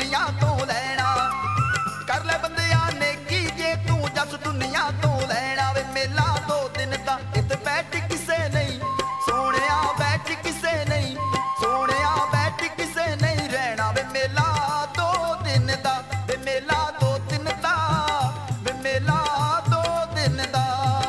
ਦੁਨੀਆ ਤੋਂ ਲੈਣਾ। ਕਰ ਲੈ ਬੰਦਿਆ ਨੇਕੀ ਜੇ ਤੂੰ ਜਸ ਦੁਨੀਆ ਤੋਂ ਲੈਣਾ ਵੇ। ਮੇਲਾ 2 ਦਿਨ ਦਾ ਇੱਥੇ ਬੈਠ ਕਿਸੇ ਨਹੀਂ ਸੋਹਣਿਆ, ਬੈਠ ਕਿਸੇ ਨਹੀਂ ਸੋਹਣਿਆ, ਬੈਠ ਕਿਸੇ ਨਹੀਂ ਰਹਿਣਾ ਵੇ। ਮੇਲਾ 2 ਦਿਨ ਦਾ ਵੇ, ਮੇਲਾ 2 ਦਿਨ ਦਾ ਵੇ, ਮੇਲਾ 2 ਦਿਨ ਦਾ।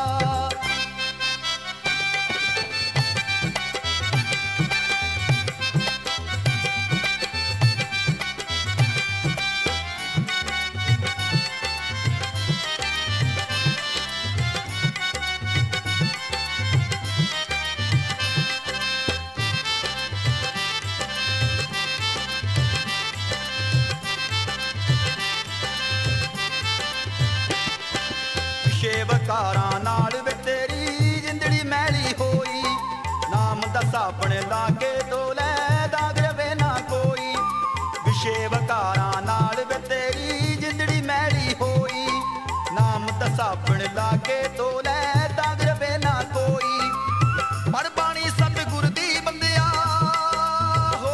ਸ਼ੇਵਕਾਰਾਂ ਨਾਲ ਵੇ ਤੇਰੀ ਜਿੰਦੜੀ ਮੈਲੀ ਹੋਈ। ਨਾਮ ਦਾ ਸਾਬਣ ਲਾ ਕੇ ਧੋਲੇ ਦਾਗ ਰਵੇ ਨਾ ਕੋਈ। ਸ਼ੇਵਕਾਰਾਂ ਨਾਲ ਵੇ ਤੇਰੀ ਜਿੰਦੜੀ ਮੈਲੀ ਹੋਈ। ਨਾਮ ਦਾ ਸਾਬਣ ਲਾ ਕੇ ਧੋਲੇ ਦਾਗ ਰਵੇ ਨਾ ਕੋਈ। ਪੜ ਬਾਣੀ ਸਤਿਗੁਰ ਦੀ ਬੰਦਿਆ ਹੋ,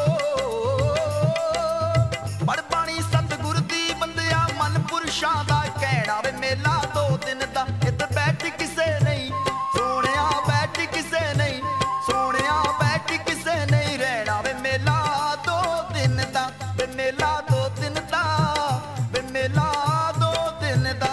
ਪੜ ਬਾਣੀ ਸਤਿਗੁਰ ਦੀ ਬੰਦਿਆ। ਮਨ ਪੁਰਸ਼ਾਂ ਦਾ ਕਹਿਣਾ ਵੇ। ਮੇਲਾ 2 ਦਿਨ ਦਾ ਇੱਥੇ ਬੈਠ ਕਿਸੇ ਨਹੀਂ ਸੋਹਣਿਆ, ਬੈਠ ਕਿਸੇ ਨਹੀਂ ਸੋਹਣਿਆ, ਬੈਠ ਕਿਸੇ ਨਹੀਂ ਰਹਿਣਾ ਵੇ। ਮੇਲਾ 2 ਦਿਨ ਦਾ ਵੇ, ਮੇਲਾ 2 ਦਿਨ ਦਾ ਵੇ, ਮੇਲਾ 2 ਦਿਨ ਦਾ।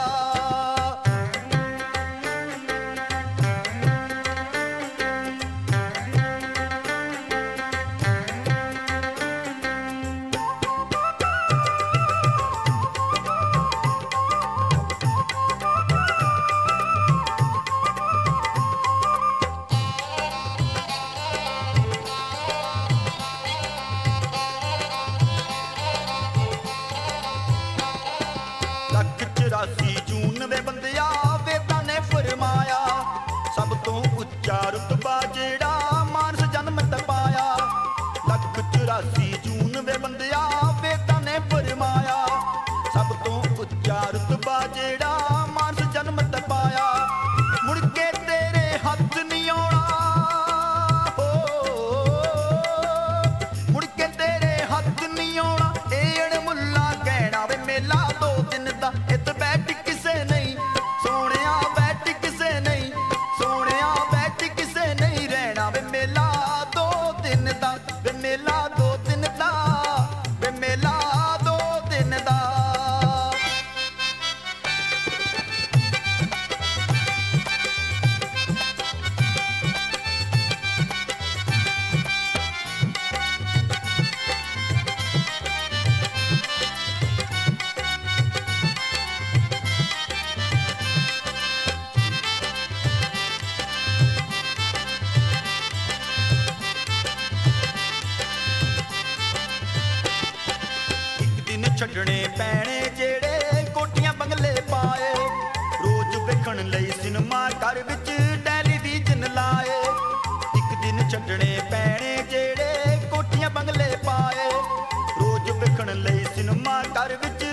ਲੱਖ 84 ਜੂਨ ਵੇ ਬੰਦਿਆ ਵੇਦਾਂ ਨੇ ਫਰਮਾਇਆ। ਸਭ ਤੋਂ ਉੱਚਾ ਰੁਤਬਾ ਜਿਹੜਾ ਮਾਨਸ ਜਨਮ ਤਪਾਇਆ। ਲੱਖ 84 ਜੂਨ ਵੇ ਬੰਦਿਆ ਵੇਦਾਂ ਨੇ ਫਰਮਾਇਆ। ਸਭ ਤੋਂ ਉੱਚਾ ਰੁਤਬਾ ਜਿਹੜਾ ਮਾਨਸ ਜਨਮ ਤਪਾਇਆ। ਮੁੜ ਕੇ ਤੇਰੇ ਹੱਥ ਨਹੀਂ ਆਉਣਾ ਹੋ, ਮੁੜ ਕੇ ਤੇਰੇ ਹੱਥ ਨਹੀਂ ਆਉਣਾ ਇਹ ਅਣਮੁੱਲਾ ਕਹਿਣਾ ਵੇ। ਮੇਲਾ 2 ਦਿਨ ਦਾ ਇੱਥੇ ਬੈਠ ਕਿਸੇ ਨਹੀਂ ਸੋਹਣਿਆ, ਬੈਠ ਕਿਸੇ ਨਹੀਂ ਸੋਹਣਿਆ, ਬੈਠ ਕਿਸੇ ਨਹੀਂ ਰਹਿਣਾ ਵੇ। ਮੇਲਾ 2 ਦਿਨ ਦਾ ਵੇ, ਮੇਲਾ 2 ਦਿਨ ਦਾ ਵੇ, ਮੇਲਾ 2 ਦਿਨ ਦਾ। ਛੱਡਣੇ ਪੈਣੇ ਜਿਹੜੇ ਕੋਠੀਆਂ ਬੰਗਲੇ ਪਾਏ। ਰੋਜ਼ ਵੇਖਣ ਲਈ ਸਿਨੇਮਾ ਘਰ ਵਿੱਚ ਟੈਲੀਵਿਜ਼ਨ ਲਾਏ। ਇੱਕ ਦਿਨ ਛੱਡਣੇ ਪੈਣੇ ਜਿਹੜੇ ਕੋਠੀਆਂ ਬੰਗਲੇ ਪਾਏ। ਰੋਜ਼ ਵੇਖਣ ਲਈ ਸਿਨੇਮਾ ਘਰ ਵਿੱਚ